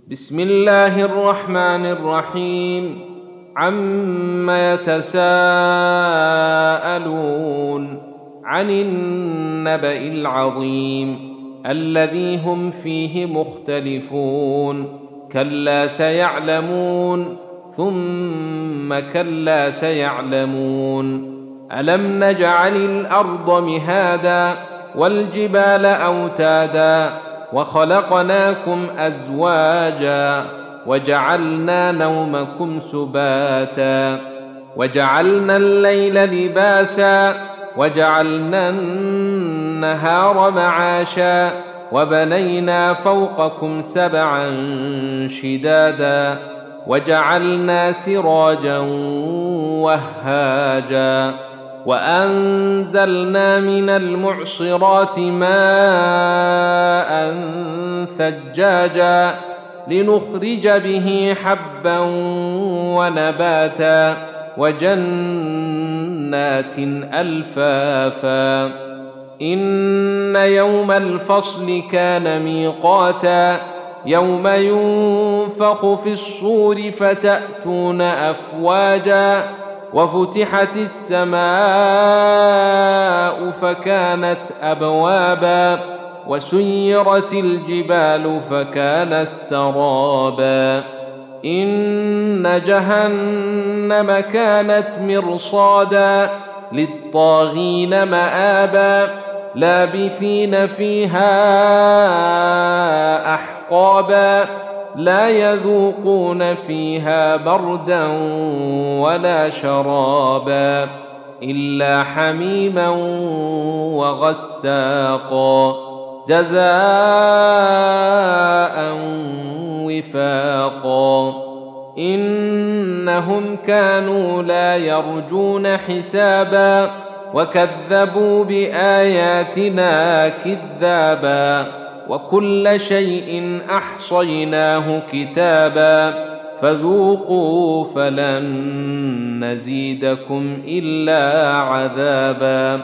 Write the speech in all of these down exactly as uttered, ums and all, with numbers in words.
بسم الله الرحمن الرحيم. عم يتساءلون عن النبأ العظيم الذي هم فيه مختلفون. كلا سيعلمون ثم كلا سيعلمون. ألم نجعل الأرض مهادا والجبال أوتادا وخلقناكم أزواجا وجعلنا نومكم سباتا وجعلنا الليل لباسا وجعلنا النهار معاشا وبنينا فوقكم سبعا شدادا وجعلنا سراجا وهاجا وأنزلنا من المعصرات ماء ثجاجا لنخرج به حبا ونباتا وجنات ألفافا. إن يوم الفصل كان ميقاتا يوم ينفخ في الصور فتأتون أفواجا وفتحت السماء فكانت أبوابا وسيرت الجبال فكانت سرابا. إن جهنم كانت مرصادا للطاغين مآبا لابثين فيها أحقابا لا يذوقون فيها بردا ولا شرابا إلا حميما وغساقا جزاء وفاقا. إنهم كانوا لا يرجون حسابا وكذبوا بآياتنا كذابا وكل شيء أحصيناه كتابا فذوقوا فلن نزيدكم إلا عذابا.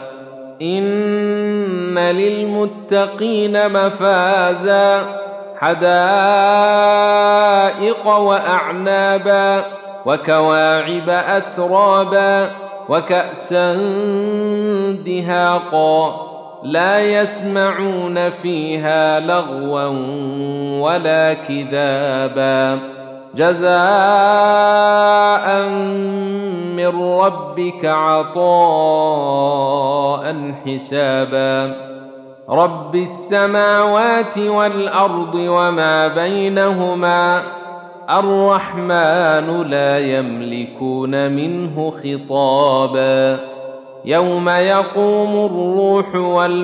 إن للمتقين مفازا حدائق وأعنابا وكواعب أترابا وكأسا دهاقا لا يسمعون فيها لغوا ولا كذابا جزاء من ربك عطاء حسابا. رب السماوات والأرض وما بينهما الرحمن لا يملكون منه خطابا. يوم يقوم الروح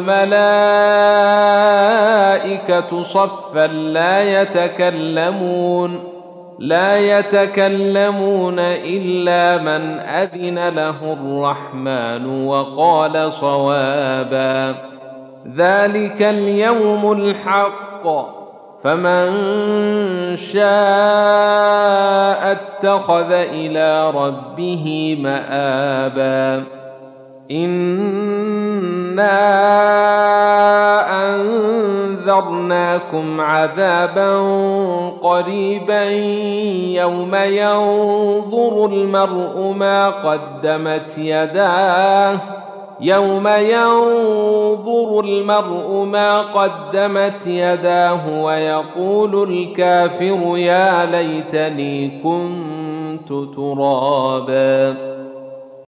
والملائكة صفا لا يتكلمون لا يتكلمون إلا من أذن له الرحمن وقال صوابا. ذلك اليوم الحق فمن شاء اتخذ إلى ربه مآبا. إنا أنذرناكم عذابا قريبا يوم ينظر المرء ما قدمت يداه يوم ينظر المرء ما قدمت يداه ويقول الكافر يا ليتني كنت ترابا.